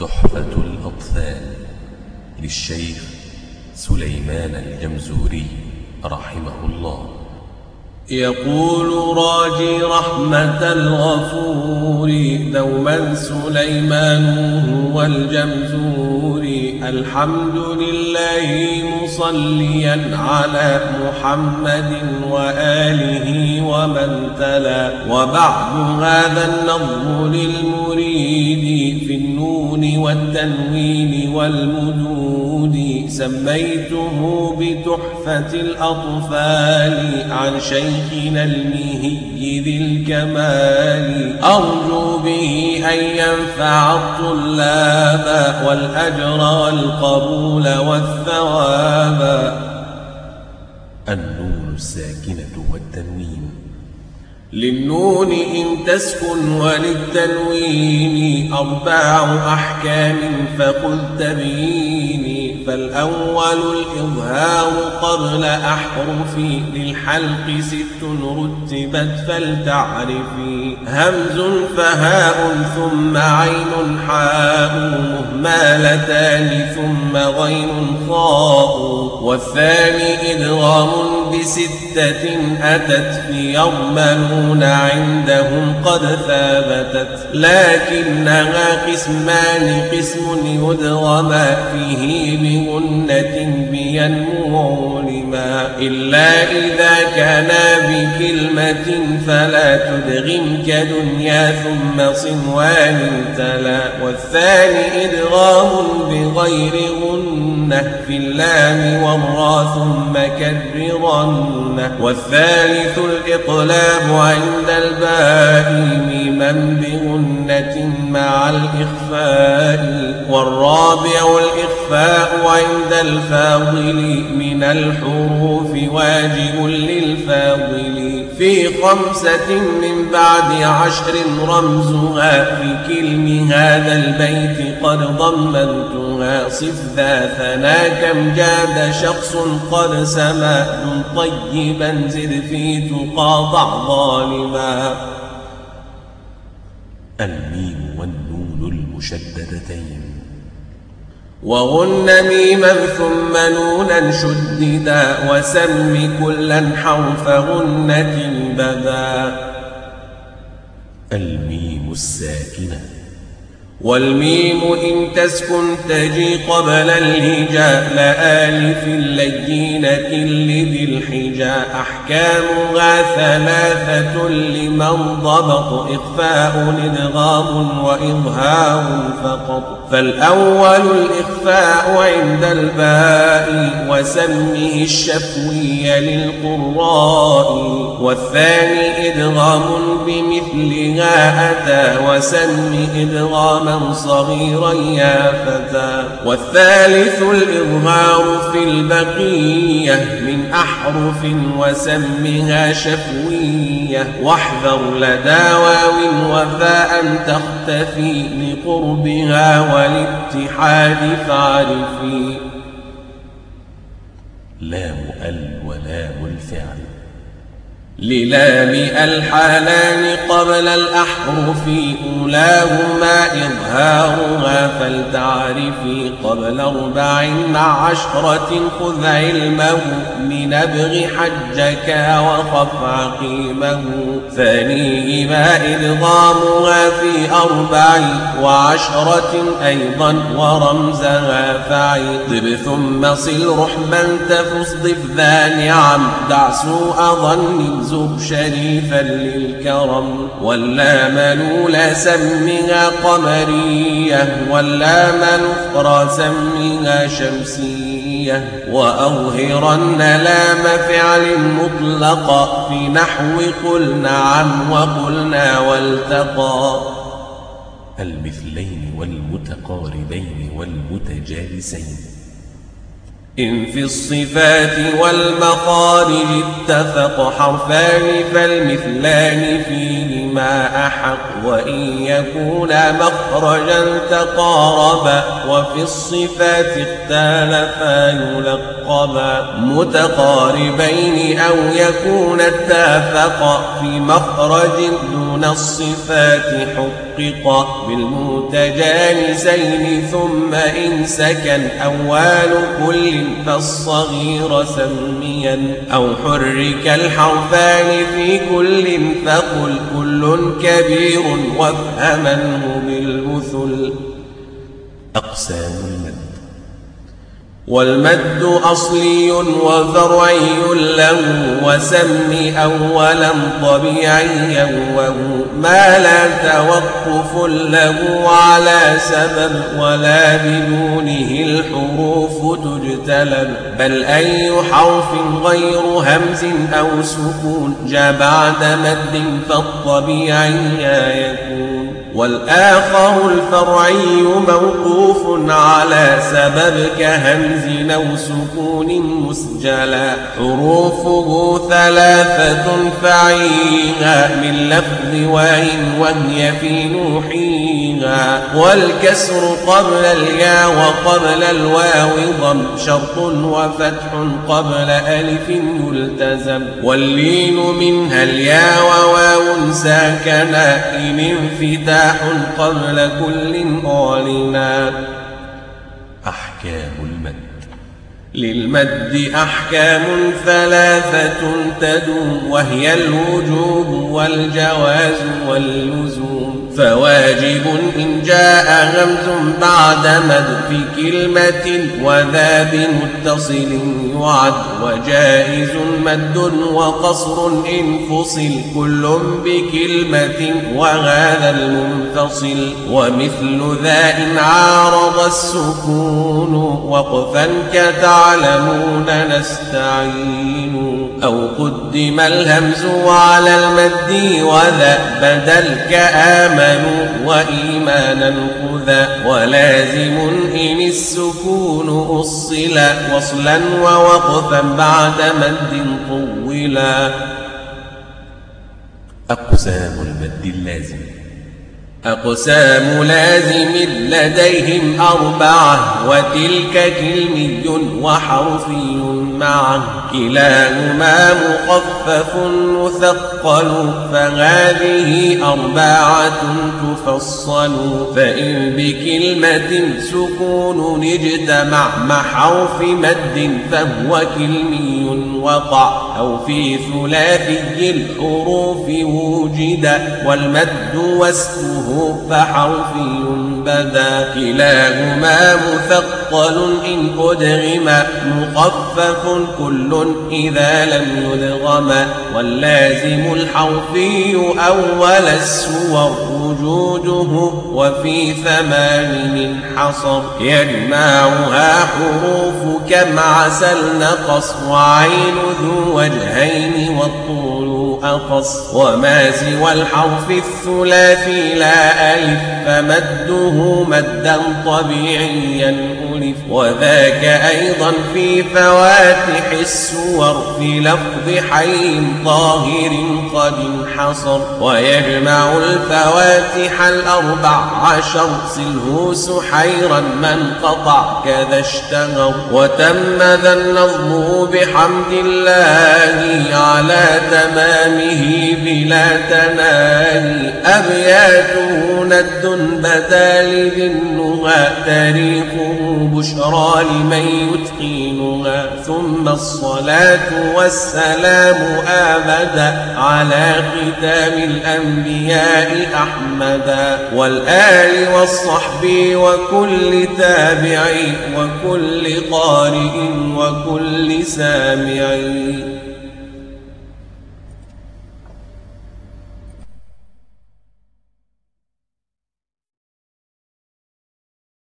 تحفة الأطفال للشيخ سليمان الجمزوري رحمه الله. يقول راجي رحمة الغفور دوما سليمان هو الجمزور الحمد لله مصليا على محمد وآله ومن تلا. وبعد هذا النظم للمريد في النون والتنوين والمدود سميته بتحفة الأطفال عن شيخنا المهي ذي الكمال. أرجو به أن ينفع الطلاب والأجر والقبول والثواب. النون الساكنة والتنوين. للنون إن تسكن وللتنوين أربع أحكام فقل تبيني. فالأول الإظهار قبل أحرف للحلق 6 رتبت فلتعرفي. همز فهاء ثم عين حاء مهمالتان ثم غين خاء. والثاني إدغام ب6 أتت في يرملون عندهم قد ثابتت. لكنها قسمان قسم يدغم فيه بغنة بينمو لما إلا إذا كان بكلمة فلا تدغم كدنيا ثم صنوان تلا. والثاني إدغام بغير غنة في اللام والراء ثم كررن. والثالث الإقلاب عند الباء ميما بغنة مع الإخفاء. والرابع الإخفاء عند الفاضل من الحروف واجب للفاضل. في 5 من بعد 10 رمزها في كلم هذا البيت قد ضمنتها. صف ذا ثنا كم جاد شخص قد سما طيبا زد في تقاطع ظالما. الميم والنون المشددتين. وغن ميما ثم نونا شددا وسم كلا حرف غنة بدا. الميم الساكنة. والميم إن تسكن تجي قبل الهجاء لآلف اللينة لذي الحجاء. أحكامها 3 لمن ضبط إخفاء إدغام وإظهار فقط. فالأول الإخفاء عند الباء وسمه الشفوي للقراء. والثاني إدغام بمثلها أتى وسم إدغاما صغيرا يا فتى. والثالث الإظهار في البقية من أحرف وسمها شفوية. واحذر لدى واو وفاء تختفي لقربها والاتحاد فاعرفي. لام ولام الفعل. للام الحالان قبل الأحرف أولاهما إظهارها فلتعرفي. قبل 4 مع 10 خذ علمه من أبغ حجك وخف عقيمه. ثانيهما إدغامها في 4 و10 أيضا ورمزها فعي. طب ثم صل رحما تفص ضف ذا نعم. دع سوء ظن زب شريفا للكرم. واللام الأولى سمها قمرية واللام الأخرى سمها شمسية. وأظهرن لام فعل مطلقا في نحو قل نعم وقلنا والتقى. المثلين والمتقاربين والمتجالسين. إن في الصفات والمخارج اتفق حرفان فالمثلان فيهما أحق. وإن يكونا مخرجا تقاربا وفي الصفات اختلفا يلقبا متقاربين أو يكون اتفقا في مخرج دون الصفات حققا بالمتجانسين ثم إن سكن أول كل فالصغير سميا أو حرك الحرفان في كل فقل كل كبير وافهمنه بالمثل. أقسام المد. والمد أصلي وفرعي له وسم أولا طبيعيا وهو ما لا توقف له على سبب ولا بدونه الحروف تجتلب بل أي حرف غير همز أو سكون جاء بعد مد فالطبيعي يكون. والآخر الفرعي موقوف على سبب كهمز أو سكون مسجلا حروفه ثلاثة فعيها من لفظ وإن وهي في نوحيها والكسر قبل الياء وقبل الواو ضم شرط وفتح قبل ألف يلتزم واللين منها الياء وواو ساكنا إن انفتاح قبل كل أعلنا. أحكام المد. للمد أحكام ثلاثة تدوم وهي الوجوب والجواز واللزوم فواجب إن جاء همز بعد مد في كلمة وذا بمتصل يعد وجائز مد وقصر إن فصل كل بكلمة وهذا المنفصل ومثل ذا إن عارض السكون وقفا كتعلمون نستعين أو قدم الهمز على المد وذا بدل كآمنوا وإيمانا خذا ولازم إن السكون أصلا وصلا ووقفا بعد مد طولا. أقسام المد اللازم. أقسام لازم لديهم أربعة وتلك كلمي وحرفي معه كلاهما مخفف مثقل فهذه أربعة تفصل فإن بكلمة سكون اجتمع مع حرف مد فهو كلمي وقع أو في ثلاثي الحروف وجد والمد واسمه فحرفي بدا كلاهما مثقل إن أدغم مخفف كل إذا لم يدغم واللازم الحرفي أول السور وجوده وفي ثمان حصر يجمعها حروف كم عسل نقص وعين ذو وجهين والطول أقص وما سوى الحرف الثلاثي لا ألف فمده مدا طبيعيا ألف وذاك أيضا في فواتح السور في لفظ حي طاهر قد انحصر ويجمع الفواتح الأربع عشر سله سحيرا من قطع كذا اشتهر وتم ذا النظم بحمد الله على تمامه بلا تناهي أبياته ند بدا لذي النهى تاريخه بشرى لمن يتقينها ثم الصلاة والسلام أبدا على ختام الأنبياء أحمدا والآل والصحب وكل تابعي وكل قارئ وكل سامعي.